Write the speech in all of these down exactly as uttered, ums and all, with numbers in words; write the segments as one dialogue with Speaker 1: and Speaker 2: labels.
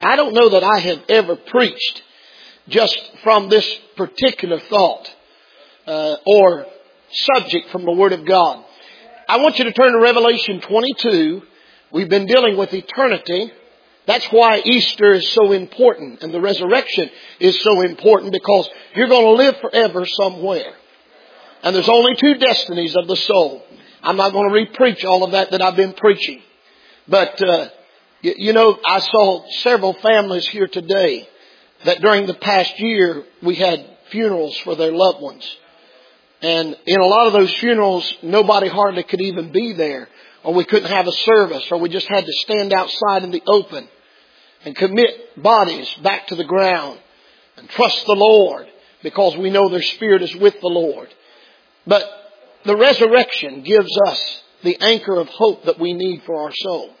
Speaker 1: I don't know that I have ever preached just from this particular thought uh, or subject from the Word of God. I want you to turn to Revelation twenty-two. We've been dealing with eternity. That's why Easter is so important and the resurrection is so important, because you're going to live forever somewhere. And there's only two destinies of the soul. I'm not going to re-preach all of that that I've been preaching. But, uh, you, you know, I saw several families here today that during the past year we had funerals for their loved ones. And in a lot of those funerals, nobody hardly could even be there. Or we couldn't have a service. Or we just had to stand outside in the open and commit bodies back to the ground and trust the Lord, because we know their spirit is with the Lord. But the resurrection gives us the anchor of hope that we need for our soul.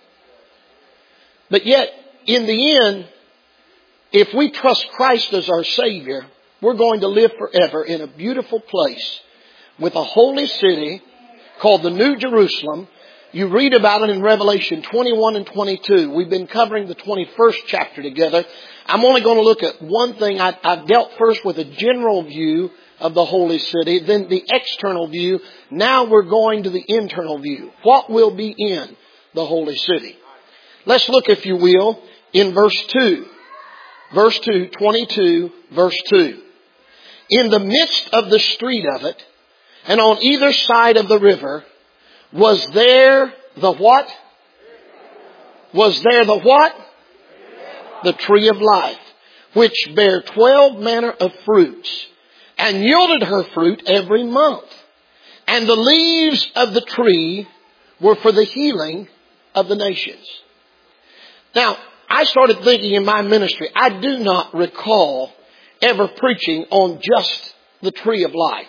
Speaker 1: But yet, in the end, if we trust Christ as our Savior, we're going to live forever in a beautiful place with a holy city called the New Jerusalem. You read about it in Revelation twenty-one and twenty-two. We've been covering the twenty-first chapter together. I'm only going to look at one thing. I, I've dealt first with a general view of the holy city, then the external view. Now we're going to the internal view. What will be in the holy city? Let's look, if you will, in verse two. Verse two, twenty-two, verse two. In the midst of the street of it, and on either side of the river, was there the what? Was there the what? The tree of life, which bare twelve manner of fruits, and yielded her fruit every month. And the leaves of the tree were for the healing of the nations. Now, I started thinking in my ministry, I do not recall ever preaching on just the tree of life.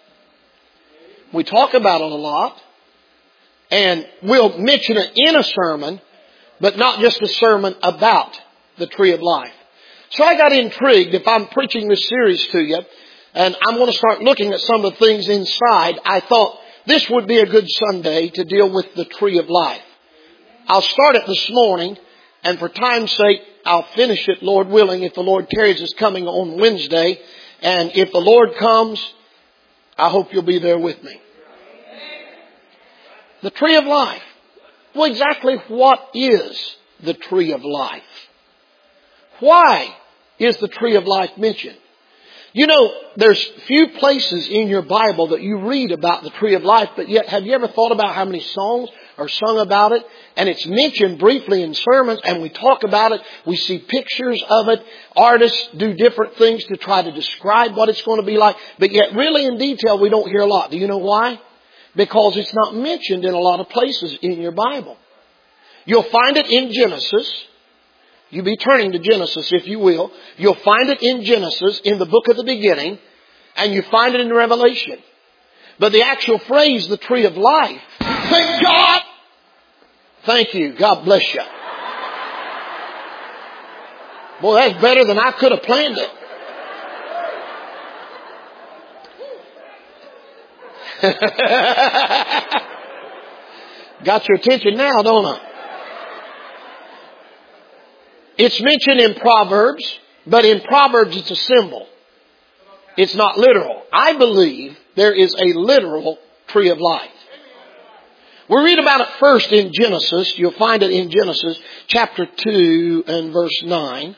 Speaker 1: We talk about it a lot, and we'll mention it in a sermon, but not just a sermon about the tree of life. So I got intrigued. If I'm preaching this series to you, and I'm going to start looking at some of the things inside, I thought this would be a good Sunday to deal with the tree of life. I'll start it this morning, and for time's sake, I'll finish it, Lord willing, if the Lord carries us coming on Wednesday. And if the Lord comes, I hope you'll be there with me. The tree of life. Well, exactly what is the tree of life? Why is the tree of life mentioned? You know, there's few places in your Bible that you read about the tree of life, but yet have you ever thought about how many songs are sung about it? And it's mentioned briefly in sermons, and we talk about it. We see pictures of it. Artists do different things to try to describe what it's going to be like, but yet really in detail we don't hear a lot. Do you know why? Because it's not mentioned in a lot of places in your Bible. You'll find it in Genesis. You be turning to Genesis, if you will. You'll find it in Genesis, in the book of the beginning, and you find it in Revelation. But the actual phrase, the tree of life, thank God! Thank you. God bless you. Boy, that's better than I could have planned it. Got your attention now, don't I? It's mentioned in Proverbs, but in Proverbs it's a symbol. It's not literal. I believe there is a literal tree of life. We read about it first in Genesis. You'll find it in Genesis chapter two and verse nine.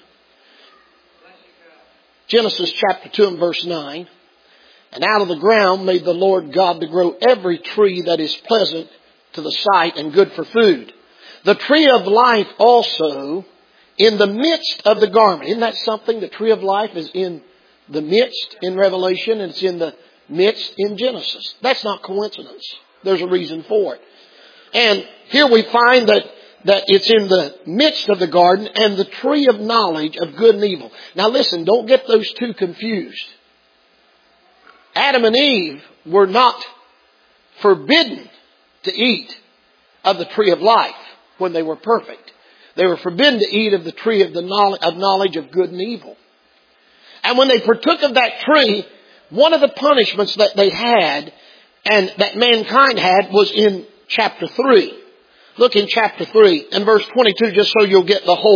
Speaker 1: Genesis chapter two and verse nine. And out of the ground made the Lord God to grow every tree that is pleasant to the sight and good for food. The tree of life also in the midst of the garden. Isn't that something? The tree of life is in the midst in Revelation, and it's in the midst in Genesis. That's not coincidence. There's a reason for it. And here we find that, that it's in the midst of the garden, and the tree of knowledge of good and evil. Now listen, don't get those two confused. Adam and Eve were not forbidden to eat of the tree of life when they were perfect. They were forbidden to eat of the tree of the knowledge of, knowledge of good and evil. And when they partook of that tree, one of the punishments that they had and that mankind had was in chapter three. Look in chapter three and verse twenty-two, just so you'll get the whole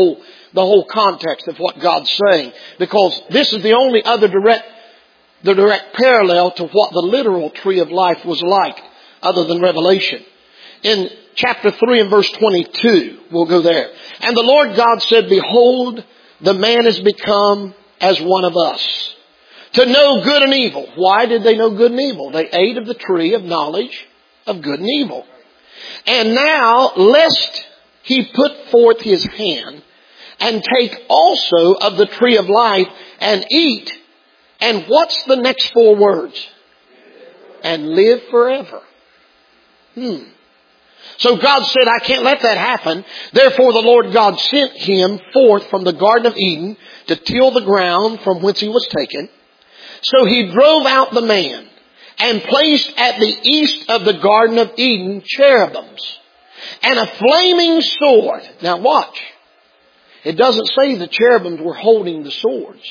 Speaker 1: the whole context of what God's saying. Because this is the only other direct, the direct parallel to what the literal tree of life was like, other than Revelation. In chapter three and verse twenty-two, we'll go there. And the Lord God said, behold, the man is become as one of us, to know good and evil. Why did they know good and evil? They ate of the tree of knowledge of good and evil. And now, lest he put forth his hand and take also of the tree of life and eat. And what's the next four words? And live forever. Hmm. So God said, I can't let that happen. Therefore the Lord God sent him forth from the Garden of Eden to till the ground from whence he was taken. So he drove out the man and placed at the east of the Garden of Eden cherubims and a flaming sword. Now watch. It doesn't say the cherubims were holding the swords.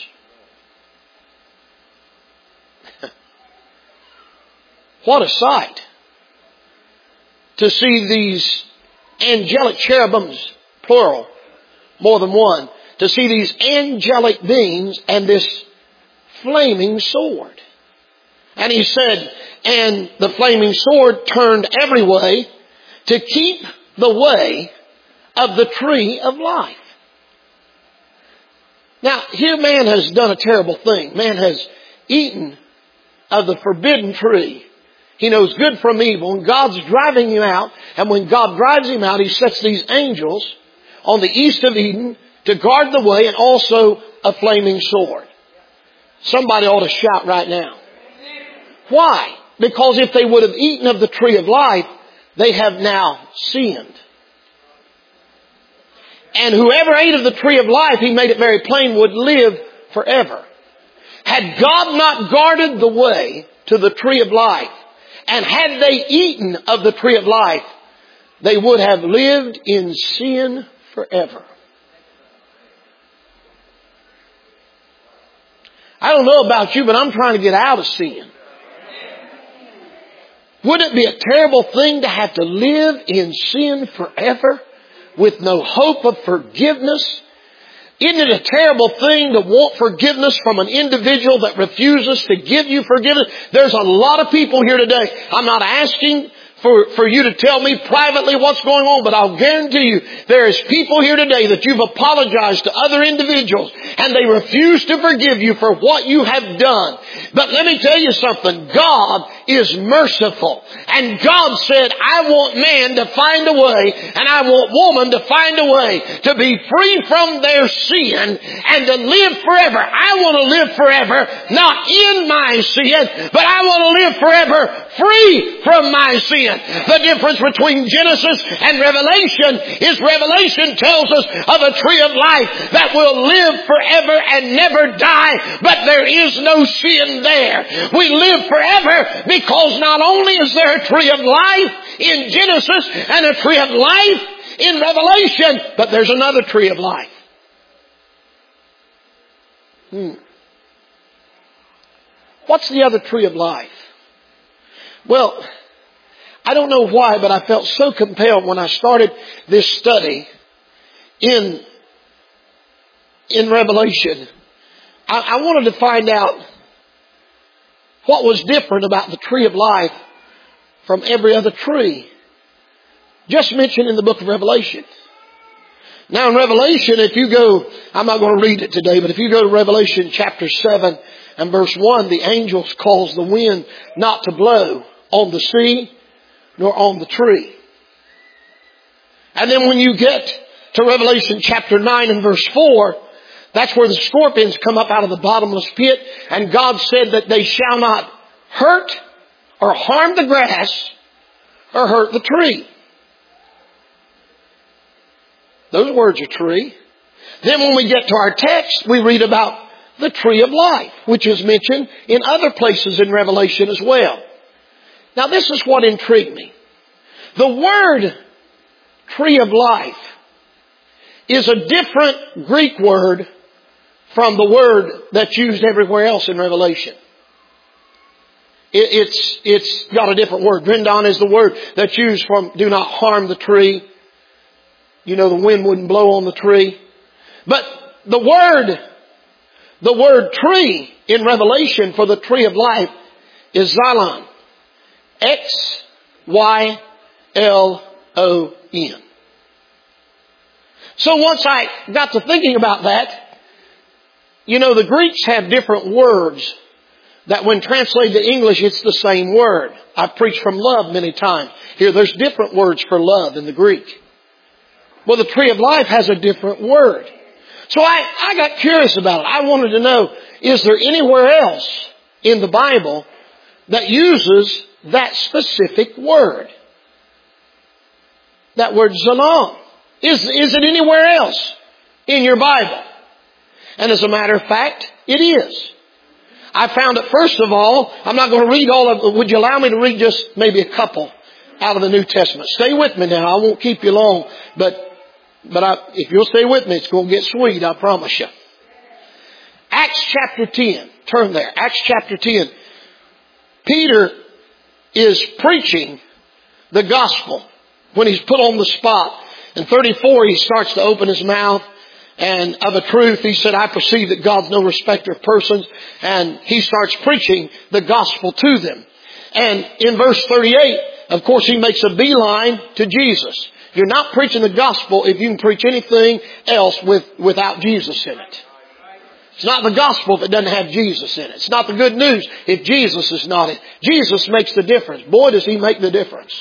Speaker 1: What a sight to see these angelic cherubims, plural, more than one, to see these angelic beings and this flaming sword. And he said, and the flaming sword turned every way to keep the way of the tree of life. Now, here man has done a terrible thing. Man has eaten of the forbidden tree. He knows good from evil, and God's driving him out. And when God drives him out, he sets these angels on the east of Eden to guard the way, and also a flaming sword. Somebody ought to shout right now. Why? Because if they would have eaten of the tree of life, they have now sinned. And whoever ate of the tree of life, he made it very plain, would live forever. Had God not guarded the way to the tree of life, and had they eaten of the tree of life, they would have lived in sin forever. I don't know about you, but I'm trying to get out of sin. Wouldn't it be a terrible thing to have to live in sin forever with no hope of forgiveness? Isn't it a terrible thing to want forgiveness from an individual that refuses to give you forgiveness? There's a lot of people here today. I'm not asking for, for you to tell me privately what's going on, but I'll guarantee you there is people here today that you've apologized to other individuals and they refuse to forgive you for what you have done. But let me tell you something. God is merciful. And God said, I want man to find a way, and I want woman to find a way to be free from their sin and to live forever. I want to live forever, not in my sin, but I want to live forever free from my sin. The difference between Genesis and Revelation is Revelation tells us of a tree of life that will live forever and never die, but there is no sin there. We live forever because not only is there a tree of life in Genesis and a tree of life in Revelation, but there's another tree of life. Hmm. What's the other tree of life? Well, I don't know why, but I felt so compelled when I started this study in, in Revelation. I, I wanted to find out what was different about the tree of life from every other tree just mentioned in the book of Revelation. Now in Revelation, if you go, I'm not going to read it today, but if you go to Revelation chapter seven and verse one, the angels cause the wind not to blow on the sea nor on the tree. And then when you get to Revelation chapter nine and verse four, that's where the scorpions come up out of the bottomless pit, and God said that they shall not hurt or harm the grass or hurt the tree. Those words are tree. Then when we get to our text, we read about the tree of life, which is mentioned in other places in Revelation as well. Now this is what intrigued me. The word tree of life is a different Greek word from the word that's used everywhere else in Revelation. It, it's, it's got a different word. Drindon is the word that's used from do not harm the tree. You know, the wind wouldn't blow on the tree. But the word, the word tree in Revelation for the tree of life is Xylon. X Y L O N. So once I got to thinking about that, you know, the Greeks have different words that when translated to English, it's the same word. I've preached from love many times. Here, there's different words for love in the Greek. Well, the tree of life has a different word. So I, I got curious about it. I wanted to know, is there anywhere else in the Bible that uses that specific word? That word Zalon. Is, is it anywhere else in your Bible? And as a matter of fact, it is. I found it, first of all, I'm not going to read all of it. Would you allow me to read just maybe a couple out of the New Testament? Stay with me now. I won't keep you long. But, but I, if you'll stay with me, it's going to get sweet, I promise you. Acts chapter ten. Turn there. Acts chapter ten. Peter is preaching the gospel when he's put on the spot. In thirty-four, he starts to open his mouth. And of a truth, he said, I perceive that God's no respecter of persons. And he starts preaching the gospel to them. And in verse thirty-eight, of course, he makes a beeline to Jesus. You're not preaching the gospel if you can preach anything else with, without Jesus in it. It's not the gospel if it doesn't have Jesus in it. It's not the good news if Jesus is not in it. Jesus makes the difference. Boy, does He make the difference.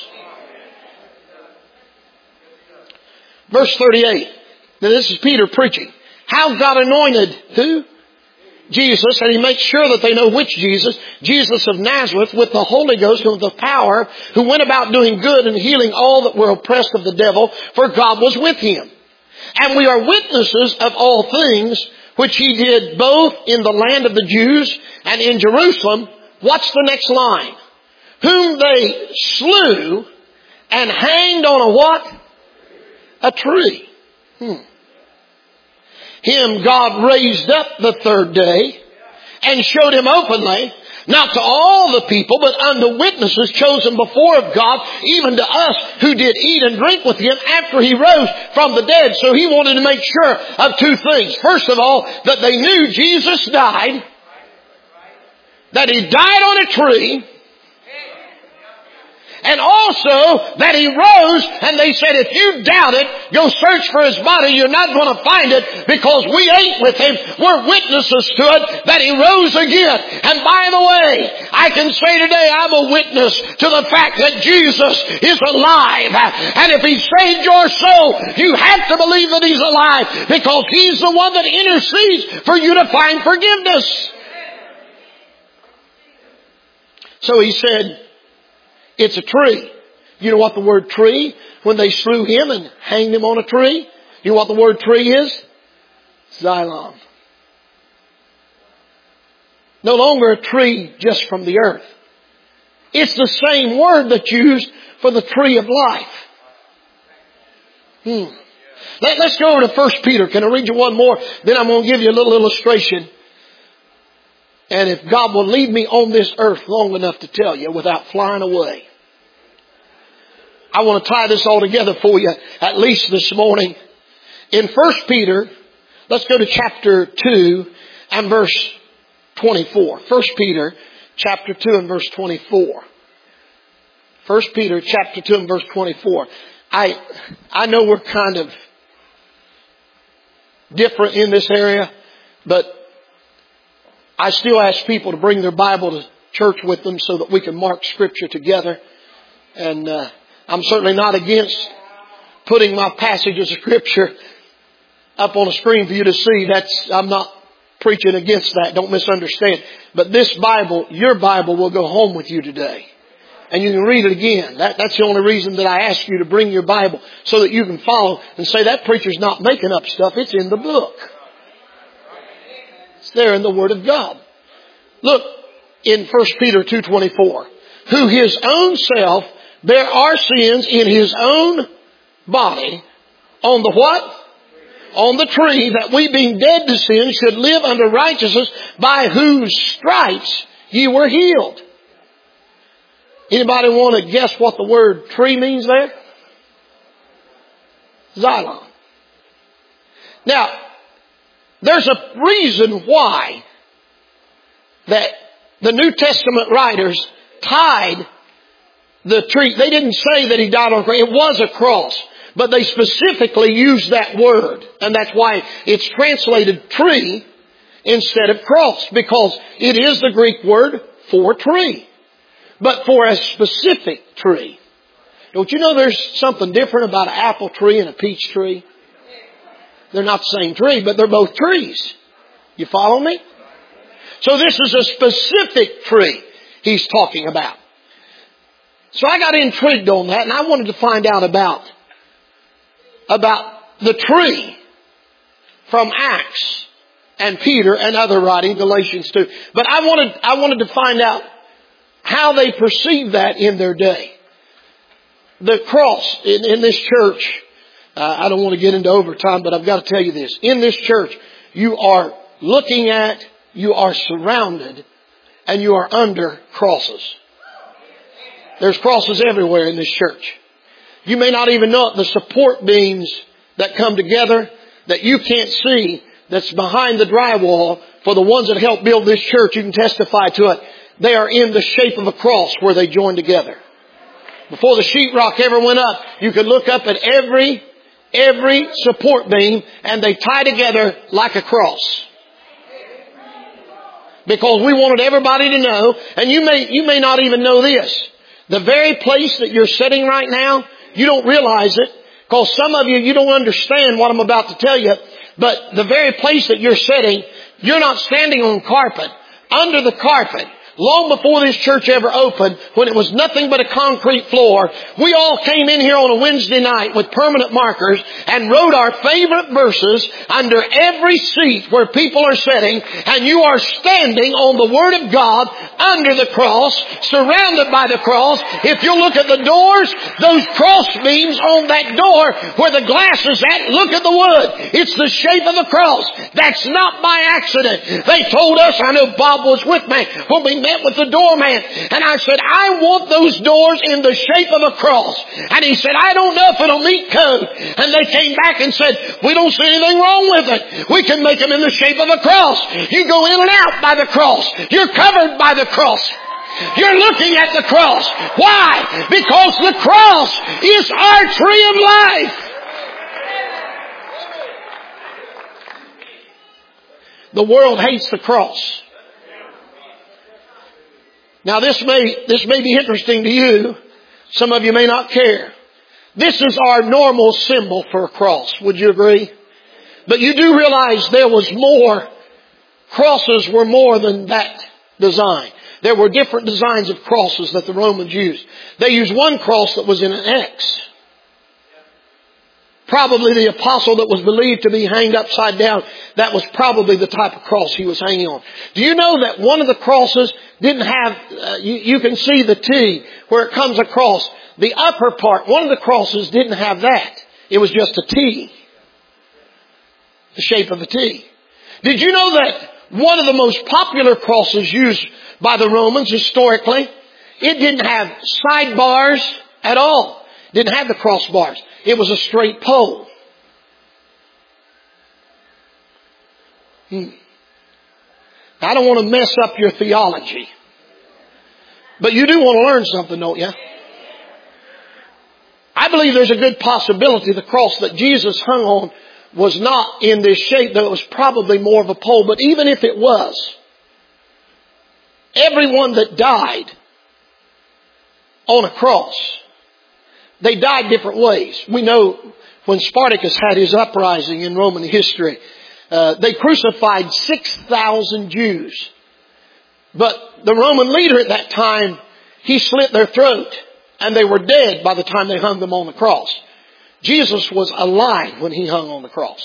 Speaker 1: Verse thirty-eight. Now this is Peter preaching. How God anointed who? Jesus. And he makes sure that they know which Jesus. Jesus of Nazareth with the Holy Ghost and with the power, who went about doing good and healing all that were oppressed of the devil, for God was with him. And we are witnesses of all things which he did both in the land of the Jews and in Jerusalem. What's the next line? Whom they slew and hanged on a what? A tree. Hmm. Him God raised up the third day and showed him openly, not to all the people, but unto witnesses chosen before of God, even to us who did eat and drink with him after he rose from the dead. So he wanted to make sure of two things. First of all, that they knew Jesus died, that he died on a tree, and also that he rose, and they said, if you doubt it, go search for his body. You're not going to find it because we ate with him. We're witnesses to it that he rose again. And by the way, I can say today I'm a witness to the fact that Jesus is alive. And if he saved your soul, you have to believe that he's alive because he's the one that intercedes for you to find forgiveness. So he said, it's a tree. You know what the word tree, when they slew him and hanged him on a tree? You know what the word tree is? Xylon. No longer a tree just from the earth. It's the same word that's used for the tree of life. Hmm. Let, let's go over to First Peter. Can I read you one more? Then I'm going to give you a little illustration. And if God will leave me on this earth long enough to tell you without flying away, I want to tie this all together for you, at least this morning. In First Peter, let's go to chapter two and verse twenty-four. First Peter, chapter two and verse twenty-four. First Peter, chapter two and verse twenty-four. I, I know we're kind of different in this area, but I still ask people to bring their Bible to church with them so that we can mark Scripture together. And uh, I'm certainly not against putting my passages of Scripture up on a screen for you to see. That's I'm not preaching against that. Don't misunderstand. But this Bible, your Bible, will go home with you today. And you can read it again. That, that's the only reason that I ask you to bring your Bible so that you can follow and say that preacher's not making up stuff. It's in the book. It's there in the Word of God. Look in First Peter two twenty-four. Who his own self bare our sins in his own body on the what? On the tree, that we being dead to sin should live unto righteousness, by whose stripes ye were healed. Anybody want to guess what the word tree means there? Xylon. Now, There's a reason why that the New Testament writers tied the tree. They didn't say that He died on a cross. It was a cross. But they specifically used that word. And that's why it's translated tree instead of cross. Because it is the Greek word for tree. But for a specific tree. Don't you know there's something different about an apple tree and a peach tree? They're not the same tree, but they're both trees. You follow me? So this is a specific tree He's talking about. So I got intrigued on that, and I wanted to find out about, about the tree from Acts and Peter and other writing, Galatians two. But I wanted, I wanted to find out how they perceived that in their day. The cross in, in this church, uh, I don't want to get into overtime, but I've got to tell you this. In this church, you are looking at, you are surrounded, and you are under crosses. There's crosses everywhere in this church. You may not even know it. The support beams that come together that you can't see, that's behind the drywall, for the ones that help build this church, you can testify to it. They are in the shape of a cross where they join together. Before the sheetrock ever went up, you could look up at every, every support beam, and they tie together like a cross. Because we wanted everybody to know, and you may, you may not even know this. The very place that you're sitting right now, you don't realize it. Because some of you, you don't understand what I'm about to tell you. But the very place that you're sitting, you're not standing on carpet. Under the carpet, long before this church ever opened, when it was nothing but a concrete floor, we all came in here on a Wednesday night with permanent markers and wrote our favorite verses under every seat where people are sitting, and you are standing on the Word of God under the cross, surrounded by the cross. If you look at the doors, those cross beams on that door where the glass is at, look at the wood. It's the shape of a cross. That's not by accident. They told us, I know Bob was with me when we met with the doorman, and I said, I want those doors in the shape of a cross. And he said, I don't know if it'll meet code. And they came back and said, we don't see anything wrong with it. We can make them in the shape of a cross. You go in and out by the cross. You're covered by the cross. You're looking at the cross. Why? Because the cross is our tree of life. The world hates the cross. Now this may, this may be interesting to you. Some of you may not care. This is our normal symbol for a cross. Would you agree? But you do realize there was more. Crosses were more than that design. There were different designs of crosses that the Romans used. They used one cross that was in an X. Probably the apostle that was believed to be hanged upside down, that was probably the type of cross he was hanging on. Do you know that one of the crosses didn't have, uh, you, you can see the T where it comes across. The upper part, one of the crosses didn't have that. It was just a T. The shape of a T. Did you know that one of the most popular crosses used by the Romans historically, it didn't have sidebars at all. Didn't have the crossbars. It was a straight pole. Hmm. I don't want to mess up your theology. But you do want to learn something, don't you? I believe there's a good possibility the cross that Jesus hung on was not in this shape, though it was probably more of a pole. But even if it was, everyone that died on a cross, they died different ways. We know when Spartacus had his uprising in Roman history, uh, they crucified six thousand Jews. But the Roman leader at that time, he slit their throat, and they were dead by the time they hung them on the cross. Jesus was alive when he hung on the cross.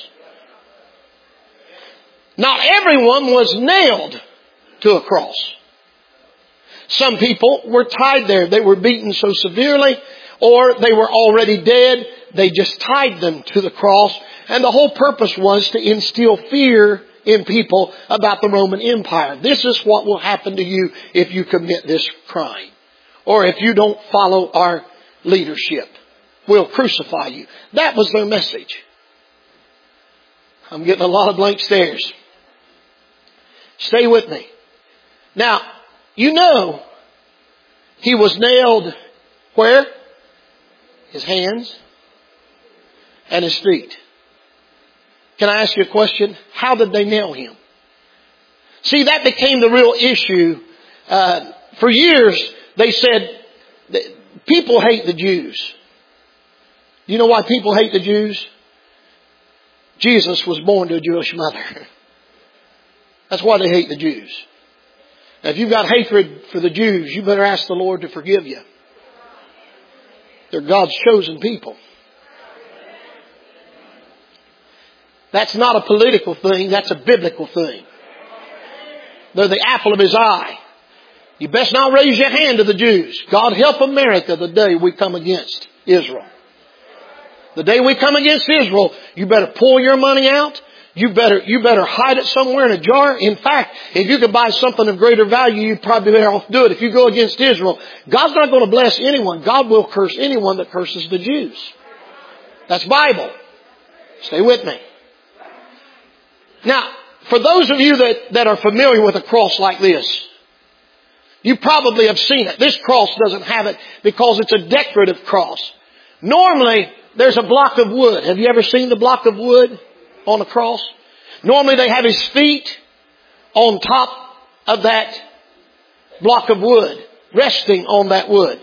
Speaker 1: Not everyone was nailed to a cross. Some people were tied there. They were beaten so severely, or they were already dead. They just tied them to the cross. And the whole purpose was to instill fear in people about the Roman Empire. This is what will happen to you if you commit this crime. Or if you don't follow our leadership. We'll crucify you. That was their message. I'm getting a lot of blank stares. Stay with me. Now, you know, he was nailed where? His hands and his feet. Can I ask you a question? How did they nail him? See, that became the real issue. Uh, for years, they said that people hate the Jews. You know why people hate the Jews? Jesus was born to a Jewish mother. That's why they hate the Jews. Now, if you've got hatred for the Jews, you better ask the Lord to forgive you. They're God's chosen people. That's not a political thing. That's a biblical thing. They're the apple of His eye. You best not raise your hand to the Jews. God help America the day we come against Israel. The day we come against Israel, you better pull your money out. You better, you better hide it somewhere in a jar. In fact, if you could buy something of greater value, you'd probably better off do it. If you go against Israel, God's not going to bless anyone. God will curse anyone that curses the Jews. That's Bible. Stay with me. Now, for those of you that, that are familiar with a cross like this, you probably have seen it. This cross doesn't have it because it's a decorative cross. Normally, there's a block of wood. Have you ever seen the block of wood on a cross? Normally they have His feet on top of that block of wood, resting on that wood.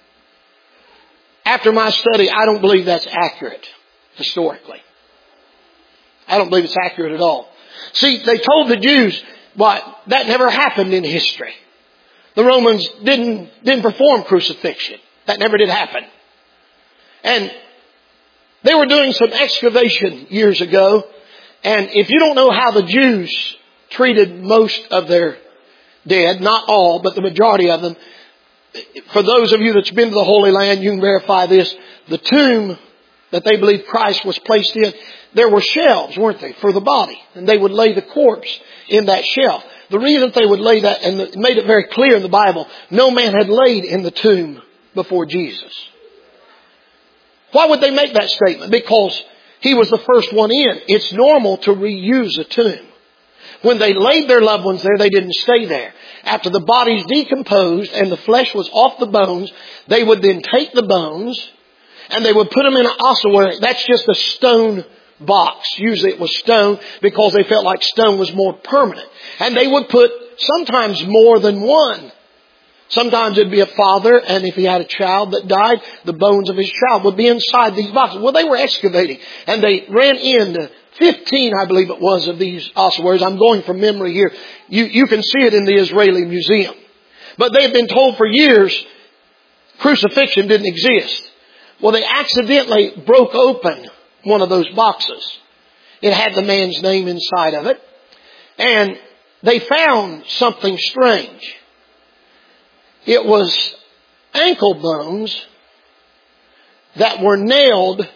Speaker 1: After my study, I don't believe that's accurate historically. I don't believe it's accurate at all. See, they told the Jews, well, that never happened in history. The Romans didn't, didn't perform crucifixion. That never did happen. And they were doing some excavation years ago. And if you don't know how the Jews treated most of their dead, not all, but the majority of them, for those of you that's been to the Holy Land, you can verify this. The tomb that they believed Christ was placed in, there were shelves, weren't they, for the body. And they would lay the corpse in that shelf. The reason they would lay that, and it made it very clear in the Bible, no man had laid in the tomb before Jesus. Why would they make that statement? Because He was the first one in. It's normal to reuse a tomb. When they laid their loved ones there, they didn't stay there. After the bodies decomposed and the flesh was off the bones, they would then take the bones and they would put them in an ossuary. That's just a stone box. Usually it was stone because they felt like stone was more permanent. And they would put sometimes more than one. Sometimes it'd be a father, and if he had a child that died, the bones of his child would be inside these boxes. Well, they were excavating, and they ran into fifteen, I believe it was, of these ossuaries. I'm going from memory here. You, you can see it in the Israeli Museum. But they had been told for years crucifixion didn't exist. Well, they accidentally broke open one of those boxes. It had the man's name inside of it. And they found something strange. It was ankle bones that were nailed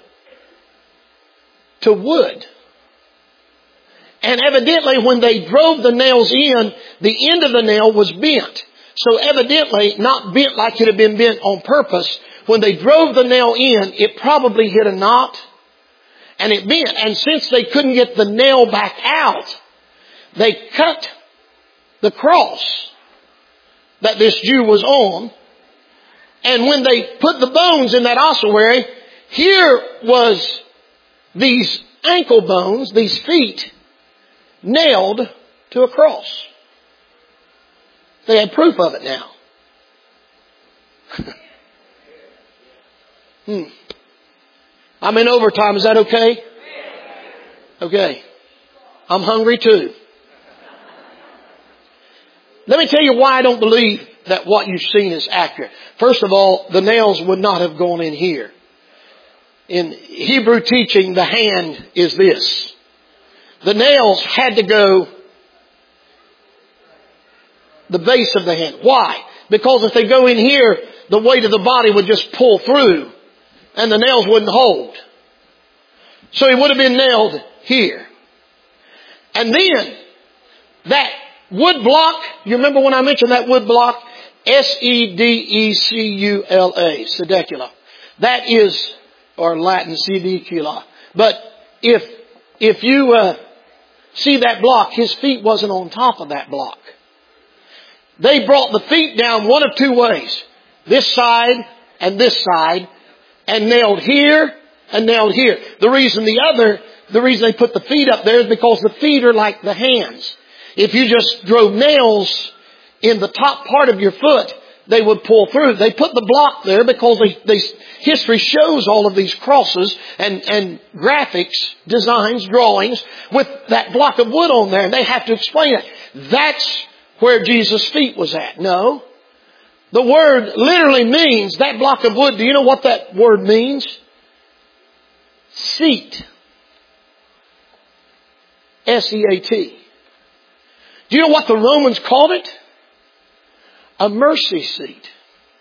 Speaker 1: to wood. And evidently when they drove the nails in, the end of the nail was bent. So evidently not bent like it had been bent on purpose. When they drove the nail in, it probably hit a knot and it bent. And since they couldn't get the nail back out, they cut the cross that this Jew was on. And when they put the bones in that ossuary, here was these ankle bones, these feet, nailed to a cross. They had proof of it now. hmm. I'm in overtime. Is that okay? Okay. I'm hungry too. Let me tell you why I don't believe that what you've seen is accurate. First of all, the nails would not have gone in here. In Hebrew teaching, the hand is this. The nails had to go the base of the hand. Why? Because if they go in here, the weight of the body would just pull through and the nails wouldn't hold. So he would have been nailed here. And then that wood block, you remember when I mentioned that wood block? S E D E C U L A, sedecula. That is, or Latin, sedicula. But if if you uh, see that block, His feet wasn't on top of that block. They brought the feet down one of two ways. This side and this side, and nailed here and nailed here. The reason the other, the reason they put the feet up there is because the feet are like the hands. If you just drove nails in the top part of your foot, they would pull through. They put the block there because they, they, history shows all of these crosses and, and graphics, designs, drawings with that block of wood on there. And they have to explain it. That's where Jesus' feet was at. No. The word literally means, that block of wood, do you know what that word means? Seat. S E A T. Do you know what the Romans called it? A mercy seat.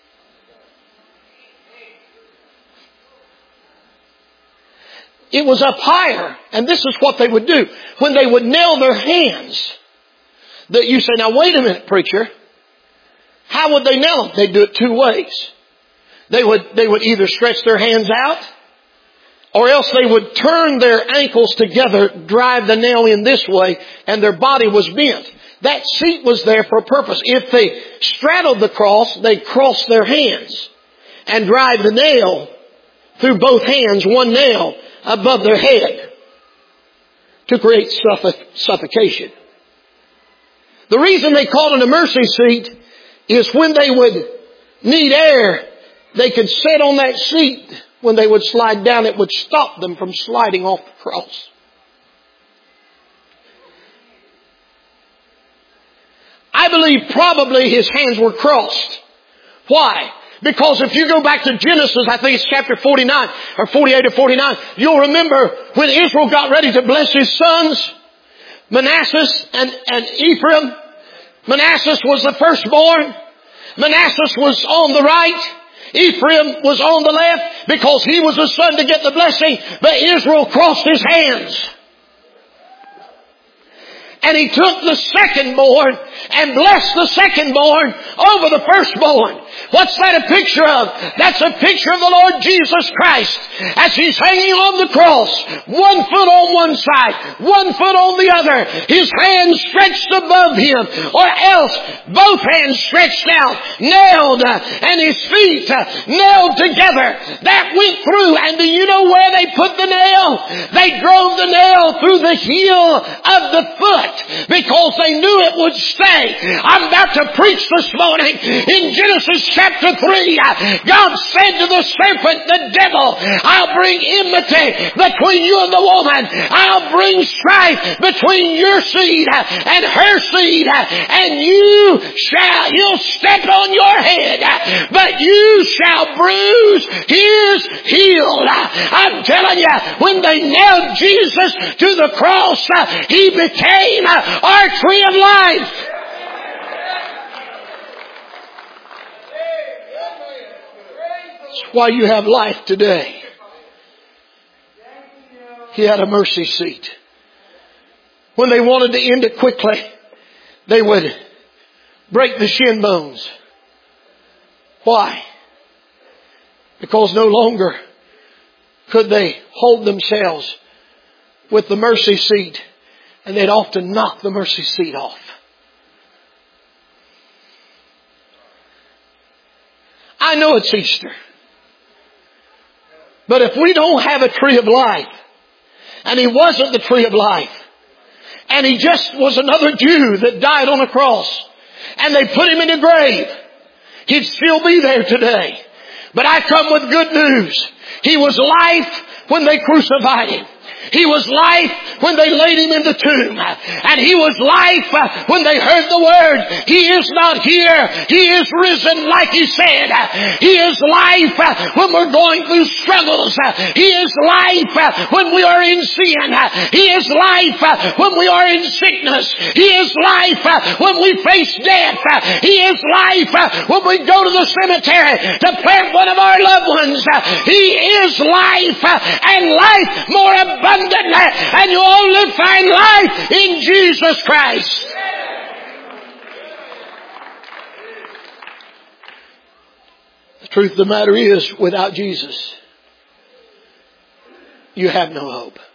Speaker 1: It was up higher, and this is what they would do. When they would nail their hands, that you say, now wait a minute, preacher. How would they nail them? They'd do it two ways. They would, they would either stretch their hands out, or else they would turn their ankles together, drive the nail in this way, and their body was bent. That seat was there for a purpose. If they straddled the cross, they'd cross their hands and drive the nail through both hands, one nail above their head, to create suffocation. The reason they called it a mercy seat is when they would need air, they could sit on that seat. When they would slide down, it would stop them from sliding off the cross. I believe probably His hands were crossed. Why? Because if you go back to Genesis, I think it's chapter forty-nine or forty-eight or forty-nine, you'll remember when Israel got ready to bless his sons, Manasseh and, and Ephraim. Manasseh was the firstborn. Manasseh was on the right. Ephraim was on the left because he was the son to get the blessing. But Israel crossed his hands. And he took the secondborn and blessed the secondborn over the firstborn. What's that a picture of? That's a picture of the Lord Jesus Christ as He's hanging on the cross. One foot on one side, one foot on the other. His hands stretched above Him, or else both hands stretched out, nailed, and His feet nailed together. That went through, and do you know where they put the nail? They drove the nail through the heel of the foot, because they knew it would stay. I'm about to preach this morning. In Genesis chapter three, God said to the serpent, the devil, I'll bring enmity between you and the woman. I'll bring strife between your seed and her seed. And you shall, he'll step on your head, but you shall bruise his heel. I'm telling you, when they nailed Jesus to the cross, He became our tree of life. That's why you have life today. He had a mercy seat. When they wanted to end it quickly, they would break the shin bones. Why? Because no longer could they hold themselves with the mercy seat, and they'd often knock the mercy seat off. I know it's Easter. But if we don't have a tree of life, and He wasn't the tree of life, and He just was another Jew that died on a cross, and they put Him in a grave, He'd still be there today. But I come with good news. He was life when they crucified Him. He was life when they laid Him in the tomb. And He was life when they heard the word. He is not here. He is risen like He said. He is life when we're going through struggles. He is life when we are in sin. He is life when we are in sickness. He is life when we face death. He is life when we go to the cemetery to plant one of our loved ones. He is life, and life more abundant. And you only find life in Jesus Christ. The truth of the matter is, without Jesus, you have no hope.